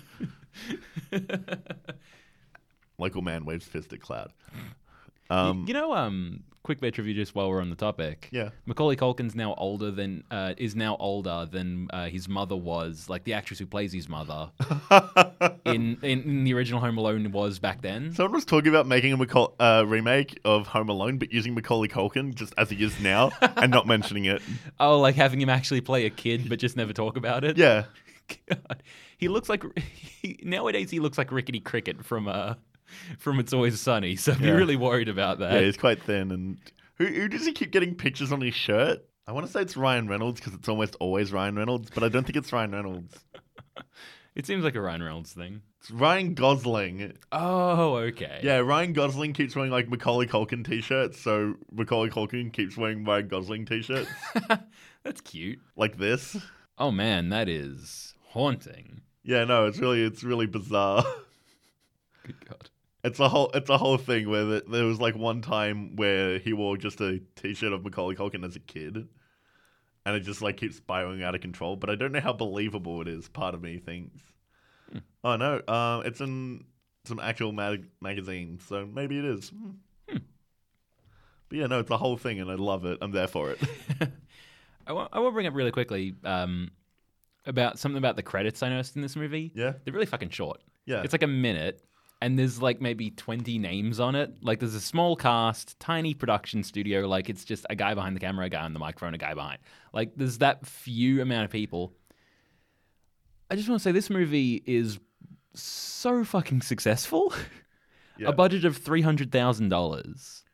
Speaker 2: Local man waves fist at cloud.
Speaker 1: Y-
Speaker 2: Um,
Speaker 1: you know, um, quick bit trivia just while we're on the topic.
Speaker 2: yeah.
Speaker 1: Macaulay Culkin's now older than uh, is now older than uh, his mother was, like the actress who plays his mother in, in in the original Home Alone was back then.
Speaker 2: Someone was talking about making a Macaul- uh, remake of Home Alone, but using Macaulay Culkin just as he is now and not mentioning it.
Speaker 1: Oh, like having him actually play a kid, but just never talk about it.
Speaker 2: Yeah.
Speaker 1: God. He looks like he, nowadays he looks like Rickety Cricket from uh from It's Always Sunny. So be
Speaker 2: Yeah.
Speaker 1: really worried about that.
Speaker 2: Yeah, he's quite thin. And who, who does he keep getting pictures on his shirt? I want to say it's Ryan Reynolds because it's almost always Ryan Reynolds, but I don't think it's Ryan Reynolds.
Speaker 1: It seems like a Ryan Reynolds thing.
Speaker 2: It's Ryan Gosling.
Speaker 1: Oh, okay.
Speaker 2: Yeah, Ryan Gosling keeps wearing like Macaulay Culkin t-shirts, so Macaulay Culkin keeps wearing Ryan Gosling t-shirts
Speaker 1: That's cute.
Speaker 2: like this.
Speaker 1: Oh man, that is haunting.
Speaker 2: Yeah, no, it's really it's really bizarre.
Speaker 1: Good God.
Speaker 2: It's a whole it's a whole thing where the, there was like one time where he wore just a t-shirt of Macaulay Culkin as a kid, and it just like keeps spiraling out of control. But I don't know how believable it is. Part of me thinks.
Speaker 1: Hmm.
Speaker 2: Oh no, um, it's in some actual mag- magazines, so maybe it is. Hmm.
Speaker 1: Hmm.
Speaker 2: But yeah, no, it's a whole thing, and I love it. I'm there for it.
Speaker 1: I want, I want to bring up really quickly um, about something about the credits I noticed in this movie.
Speaker 2: Yeah,
Speaker 1: They're really fucking short.
Speaker 2: yeah,
Speaker 1: It's like a minute, and there's like maybe twenty names on it. Like there's a small cast, tiny production studio. Like it's just a guy behind the camera, a guy on the microphone, a guy behind. Like there's that few amount of people. I just want to say this movie is so fucking successful.
Speaker 2: yeah.
Speaker 1: A budget of three hundred thousand dollars.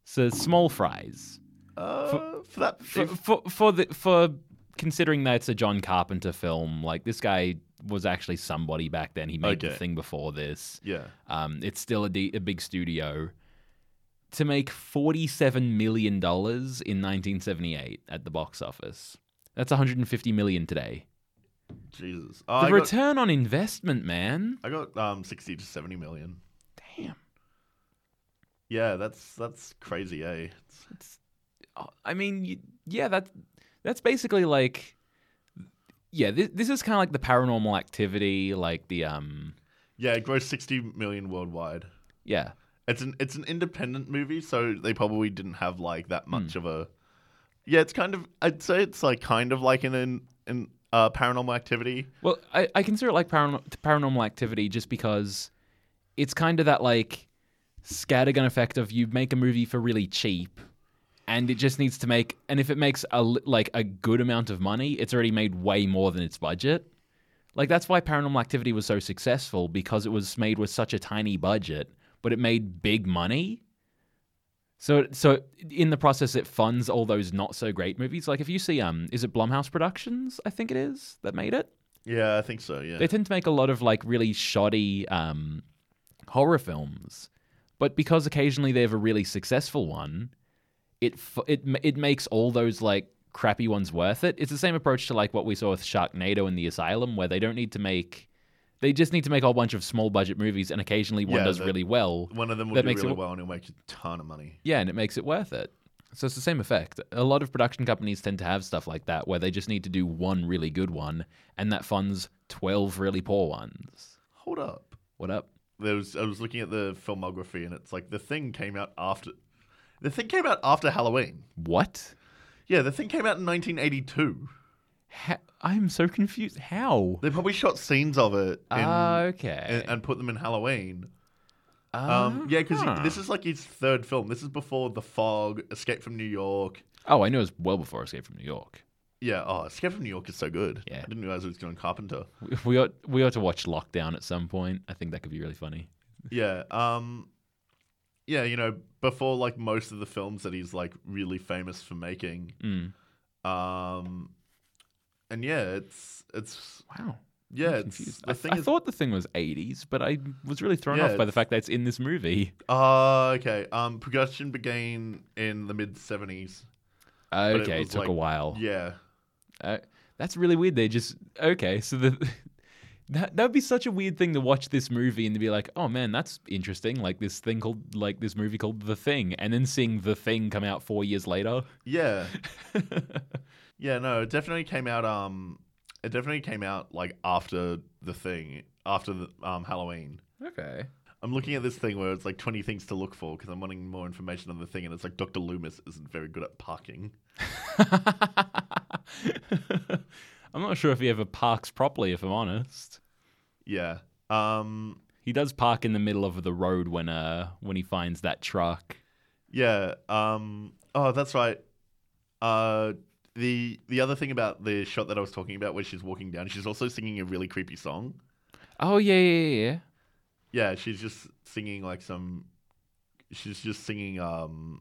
Speaker 1: So small fries.
Speaker 2: Uh, for, that,
Speaker 1: For,
Speaker 2: if-
Speaker 1: for for the for considering that it's a John Carpenter film, like this guy was actually somebody back then. He made the
Speaker 2: Okay.
Speaker 1: thing before this.
Speaker 2: yeah,
Speaker 1: Um, it's still a, de- a big studio. To make forty-seven million dollars in nineteen seventy-eight at the box office, that's one hundred fifty million dollars today.
Speaker 2: Jesus.
Speaker 1: The
Speaker 2: Oh, I, got,
Speaker 1: return on investment, man.
Speaker 2: I got um sixty to seventy million.
Speaker 1: Damn.
Speaker 2: Yeah, that's that's crazy, eh? It's,
Speaker 1: It's, oh, I mean, y- yeah, that that's basically like, yeah, this, this is kind of like the Paranormal Activity, like the um,
Speaker 2: yeah, it grossed sixty million worldwide.
Speaker 1: yeah,
Speaker 2: It's an it's an independent movie, so they probably didn't have like that
Speaker 1: Hmm.
Speaker 2: much of a. Yeah, it's kind of. I'd say it's like kind of like an in in uh, Paranormal Activity.
Speaker 1: Well, I, I consider it like paran- Paranormal Activity just because it's kind of that like scattergun effect of you make a movie for really cheap, and it just needs to make, and if it makes a li- like a good amount of money, it's already made way more than its budget. Like that's why Paranormal Activity was so successful, because it was made with such a tiny budget, but it made big money. So, so in the process, it funds all those not so great movies. Like if you see, um, is it Blumhouse Productions? I think it is that made it.
Speaker 2: Yeah, I think so. Yeah.
Speaker 1: They tend to make a lot of like really shoddy um, horror films, but because occasionally they have a really successful one, it f- it m- it makes all those like crappy ones worth it. It's the same approach to like what we saw with Sharknado and The Asylum, where they don't need to make, they just need to make a whole bunch of small budget movies, and occasionally one
Speaker 2: Yeah,
Speaker 1: does
Speaker 2: that-
Speaker 1: really well.
Speaker 2: One of them will
Speaker 1: that
Speaker 2: do
Speaker 1: makes it
Speaker 2: really
Speaker 1: w-
Speaker 2: well and it'll make a ton of money.
Speaker 1: Yeah, and it makes it worth it. So it's the same effect. A lot of production companies tend to have stuff like that, where they just need to do one really good one, and that funds twelve really poor ones.
Speaker 2: Hold up.
Speaker 1: What up?
Speaker 2: There was I was looking at the filmography and it's like The Thing came out after. The Thing came out after Halloween.
Speaker 1: What?
Speaker 2: Yeah, The Thing came out in nineteen eighty-two.
Speaker 1: Ha- I'm so confused. How?
Speaker 2: They probably shot scenes of it in,
Speaker 1: Ah, okay.
Speaker 2: and, and put them in Halloween.
Speaker 1: Uh,
Speaker 2: Um, yeah, because
Speaker 1: huh.
Speaker 2: this is like his third film. This is before The Fog, Escape from New York.
Speaker 1: Oh, I knew it was well before Escape from New York.
Speaker 2: Yeah, oh, Escape from New York is so good.
Speaker 1: Yeah.
Speaker 2: I didn't realize it was John Carpenter.
Speaker 1: We- We ought we ought to watch Lockdown at some point. I think that could be really funny.
Speaker 2: Yeah, um, yeah, you know, before like most of the films that he's like really famous for making.
Speaker 1: Mm.
Speaker 2: Um, and yeah, it's it's
Speaker 1: Wow.
Speaker 2: yeah,
Speaker 1: I'm
Speaker 2: it's
Speaker 1: confused.
Speaker 2: the
Speaker 1: I,
Speaker 2: thing
Speaker 1: I
Speaker 2: is.
Speaker 1: thought the thing was eighties, but I was really thrown
Speaker 2: Yeah,
Speaker 1: off by the
Speaker 2: it's-
Speaker 1: fact that it's in this movie.
Speaker 2: Oh, okay. Um, production began in the mid seventies. it
Speaker 1: Okay, it,
Speaker 2: was
Speaker 1: took
Speaker 2: like-
Speaker 1: a while.
Speaker 2: Yeah,
Speaker 1: Uh, that's really weird. They just okay. So the that that'd be such a weird thing to watch this movie and to be like, oh man, that's interesting. Like this thing called like this movie called The Thing, and then seeing The Thing come out four years later.
Speaker 2: yeah, yeah. No, it definitely came out. Um, it definitely came out like after the thing, after the um Halloween.
Speaker 1: Okay.
Speaker 2: I'm looking at this thing where it's like twenty things to look for because I'm wanting more information on the thing, and it's like Doctor Loomis isn't very good at parking.
Speaker 1: I'm not sure if he ever parks properly, if I'm honest.
Speaker 2: Yeah. Um.
Speaker 1: He does park in the middle of the road when uh when he finds that truck.
Speaker 2: Yeah. Um. Oh, that's right. Uh. The the other thing about the shot that I was talking about, where she's walking down, she's also singing a really creepy song.
Speaker 1: Oh yeah, yeah, yeah, yeah.
Speaker 2: Yeah, she's just singing like some. She's just singing um.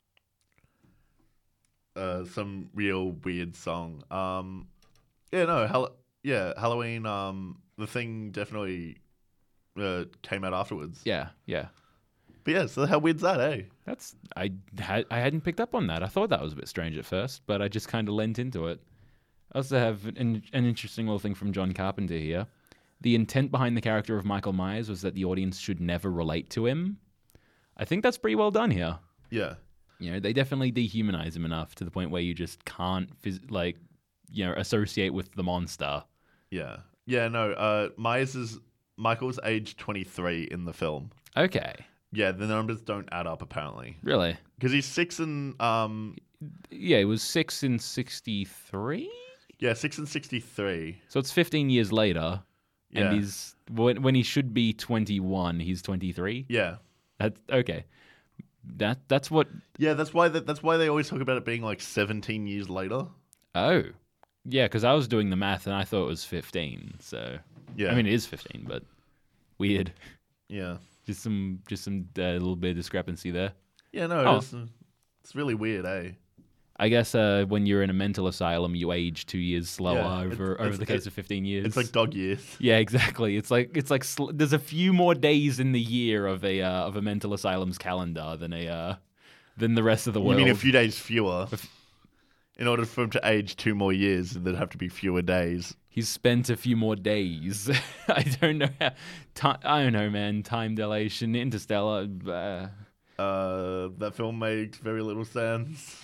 Speaker 2: Uh, some real weird song. Um, yeah, no, Hall- yeah, Halloween. Um, the thing definitely uh, came out afterwards.
Speaker 1: Yeah, yeah.
Speaker 2: But yeah, so how weird's that, eh?
Speaker 1: That's I had I hadn't picked up on that. I thought that was a bit strange at first, but I just kind of lent into it. I also have an, an interesting little thing from John Carpenter here. The intent behind the character of Michael Myers was that the audience should never relate to him. I think that's pretty well done here.
Speaker 2: Yeah,
Speaker 1: You know, they definitely dehumanize him enough to the point where you just can't phys- like, you know, associate with the monster.
Speaker 2: yeah, yeah. No, uh, Myers is Michael's age twenty-three in the film.
Speaker 1: Okay,
Speaker 2: Yeah, the numbers don't add up apparently
Speaker 1: really?
Speaker 2: because he's six and um,
Speaker 1: Yeah, it was six in sixty-three,
Speaker 2: yeah, six and sixty-three.
Speaker 1: so it's fifteen years later.
Speaker 2: Yeah,
Speaker 1: And he's when, when he should be twenty-one, he's twenty-three.
Speaker 2: yeah.
Speaker 1: That's okay. That that's what.
Speaker 2: Yeah, that's why that, that's why they always talk about it being like seventeen years later.
Speaker 1: Oh, yeah. Because I was doing the math and I thought it was fifteen. So
Speaker 2: Yeah,
Speaker 1: I mean, it is fifteen, but weird.
Speaker 2: yeah,
Speaker 1: Just some just some uh, little bit of discrepancy there.
Speaker 2: Yeah, no,
Speaker 1: Oh.
Speaker 2: it's, it's really weird, eh?
Speaker 1: I guess uh, when you're in a mental asylum, you age two years slower
Speaker 2: Yeah,
Speaker 1: over
Speaker 2: it's-
Speaker 1: over
Speaker 2: it's-
Speaker 1: the course
Speaker 2: it-
Speaker 1: of fifteen years.
Speaker 2: It's like dog years.
Speaker 1: yeah, exactly. It's like it's like sl- there's a few more days in the year of a uh, of a mental asylum's calendar than a uh, than the rest of the
Speaker 2: You
Speaker 1: world.
Speaker 2: mean a few days fewer? In order for him to age two more years, there'd have to be fewer days.
Speaker 1: He's spent a few more days. I don't know how. Ti- I don't know, man. Time dilation, Interstellar. Uh,
Speaker 2: Uh, that film makes very little sense.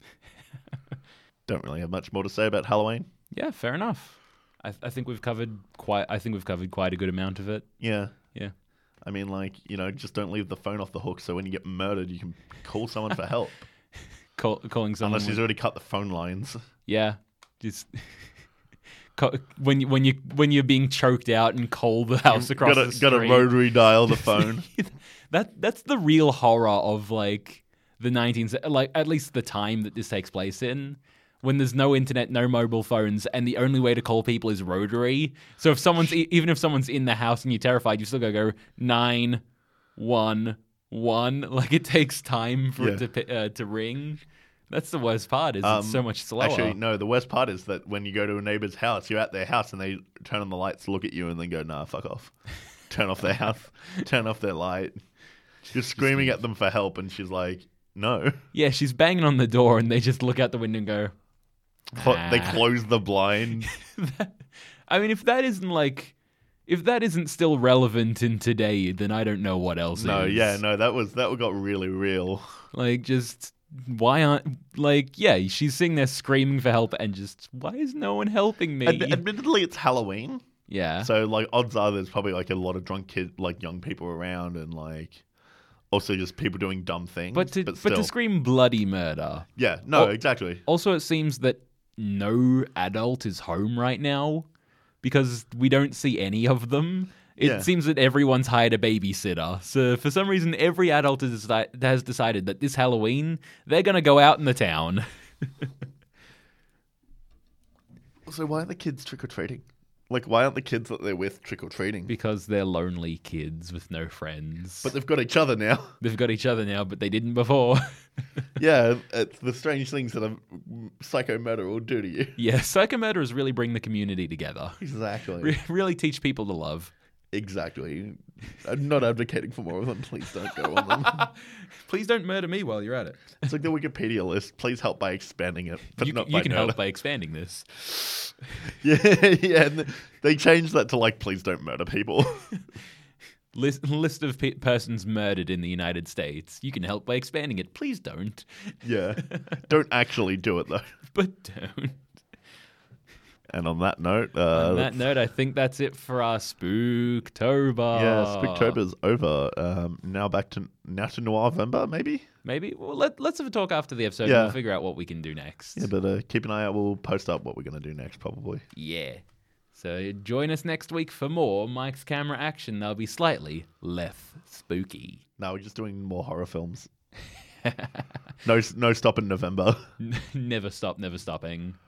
Speaker 2: Don't really have much more to say about Halloween.
Speaker 1: yeah, fair enough. I, I think we've covered quite. I think we've covered quite a good amount of it.
Speaker 2: Yeah.
Speaker 1: Yeah.
Speaker 2: I mean, like, you know, just don't leave the phone off the hook so when you get murdered, you can call someone for help.
Speaker 1: Call, calling someone.
Speaker 2: Unless he's
Speaker 1: with-
Speaker 2: already cut the phone lines.
Speaker 1: Yeah, just co- when you when you when you're being choked out and call the house across
Speaker 2: gotta,
Speaker 1: the street.
Speaker 2: gotta rotary dial the phone.
Speaker 1: that that's the real horror of like the nineteens, like at least the time that this takes place in, when there's no internet, no mobile phones, and the only way to call people is rotary. So if someone's e- even if someone's in the house and you're terrified, you still gotta go nine one one. Like it takes time for
Speaker 2: Yeah.
Speaker 1: it to pi- uh, to ring. That's the worst part. Is
Speaker 2: Um,
Speaker 1: it's so much slower.
Speaker 2: Actually, no, the worst part is that when you go to a neighbor's house, you're at their house and they turn on the lights, look at you, and then go, nah, fuck off. Turn off their house, turn off their light. You're screaming at them for help, and she's like, no.
Speaker 1: Yeah, she's banging on the door, and they just look out the window and go.
Speaker 2: Cl- They
Speaker 1: "Ah."
Speaker 2: close the blind.
Speaker 1: That- I mean, if that isn't like, if that isn't still relevant in today, then I don't know what else
Speaker 2: No,
Speaker 1: is.
Speaker 2: yeah, no, that was that got really real.
Speaker 1: Like, just why aren't like, yeah, she's sitting there screaming for help, and just why is no one helping me?
Speaker 2: Ad- admittedly, it's Halloween,
Speaker 1: yeah,
Speaker 2: so like odds are there's probably like a lot of drunk kid, like young people around, and like also just people doing dumb things.
Speaker 1: but to
Speaker 2: but,
Speaker 1: but,
Speaker 2: still,
Speaker 1: to scream bloody murder.
Speaker 2: yeah, no,
Speaker 1: Oh,
Speaker 2: exactly.
Speaker 1: Also, it seems that no adult is home right now because we don't see any of them. It
Speaker 2: Yeah.
Speaker 1: seems that everyone's hired a babysitter. So for some reason, every adult has, deci- has decided that this Halloween, they're going to go out in the town.
Speaker 2: So why aren't the kids trick or treating? Like, why aren't the kids that they're with trick or treating?
Speaker 1: Because they're lonely kids with no friends.
Speaker 2: But they've got each other now.
Speaker 1: They've got each other now, but they didn't before.
Speaker 2: Yeah, it's the strange things that a psycho murder will do to you.
Speaker 1: Yeah, psychomurderers really bring the community together.
Speaker 2: Exactly.
Speaker 1: Re- really teach people to love.
Speaker 2: Exactly. I'm not advocating for more of them. Please don't go on them.
Speaker 1: Please don't murder me while you're at it.
Speaker 2: It's like the Wikipedia list. Please help by expanding it, but
Speaker 1: You,
Speaker 2: not
Speaker 1: you
Speaker 2: by
Speaker 1: can
Speaker 2: murder.
Speaker 1: help by expanding this.
Speaker 2: Yeah, yeah. And they changed that to like, please don't murder people.
Speaker 1: List, list of pe- persons murdered in the United States. You can help by expanding it. Please don't.
Speaker 2: Yeah. Don't actually do it though.
Speaker 1: But don't.
Speaker 2: And on that note, uh,
Speaker 1: On that note, I think that's it for our Spooktober.
Speaker 2: yeah, Spooktober's over. Um, now back to now to November, maybe.
Speaker 1: Maybe. Well, let, let's have a talk after the episode
Speaker 2: Yeah.
Speaker 1: and we'll figure out what we can do next.
Speaker 2: Yeah, but uh, keep an eye out. We'll post up what we're gonna do next, probably.
Speaker 1: Yeah. So join us next week for more Mike's Camera action. They'll be slightly less spooky.
Speaker 2: No, we're just doing more horror films. no, no stop in November.
Speaker 1: Never stop, never stopping.